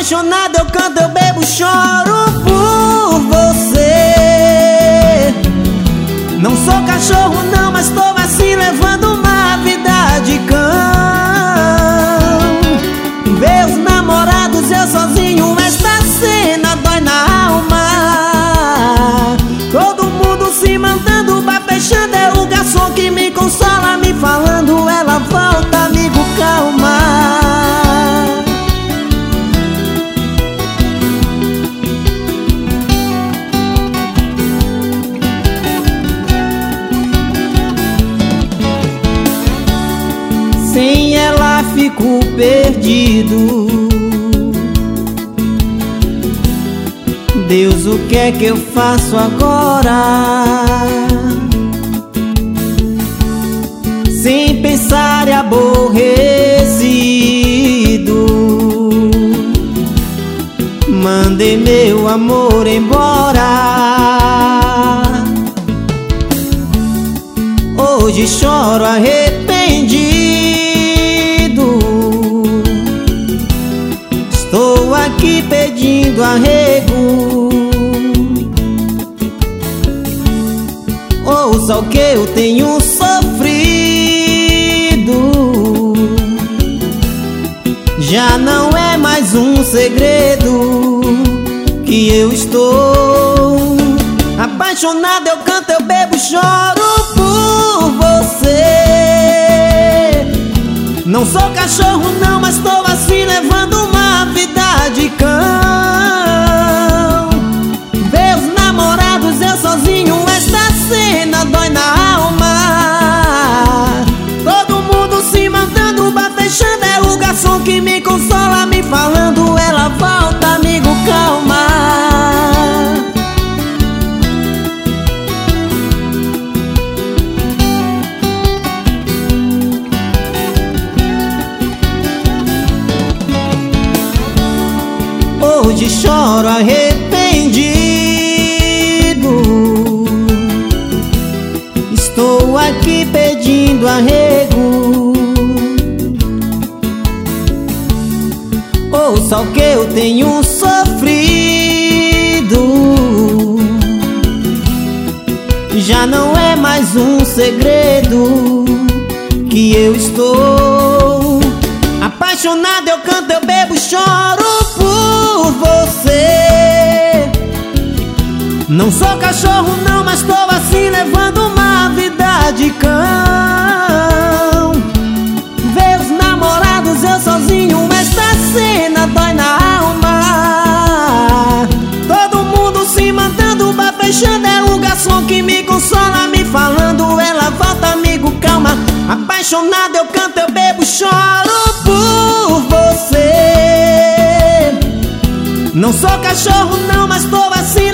Apaixonado eu canto, eu bebo, choro por você. Não sou cachorro não, mas tô assim levando uma vida de cão. Ver os namorados, eu sozinho, esta cena dói na alma. Todo mundo se mandando, bar fechando, é o garçom que me consola, me falando, ela volta, amigo, calma. Sem ela fico perdido. Deus, o que é que eu faço agora? Sem pensar e aborrecido, mandei meu amor embora. Hoje choro arrependido. Estou aqui pedindo arrego. Ouça o que eu tenho sofrido. Já não é mais um segredo que eu estou apaixonado, eu canto, eu bebo, choro por você. Não sou cachorro não, mas tô assim levando uma vida de cão. Ver os namorados, eu sozinho, esta cena dói na alma. Todo mundo se mandando, bar fechando, é o garçom que me consola, me falando, ela volta, amigo, calma. Hoje choro arrependido. Estou aqui pedindo arrego. Ouça o que eu tenho sofrido. Já não é mais um segredo que eu estou apaixonado, eu canto, eu bebo, choro por você. Não sou cachorro não, mas tô assim levando uma vida de cão. Ver os namorados, eu sozinho, esta cena dói na alma. Todo mundo se mandando, bar fechando, é o garçom que me consola, me falando, ela volta, amigo, calma. Apaixonado eu canto, eu bebo, choro por você. Não sou cachorro não, mas tô assim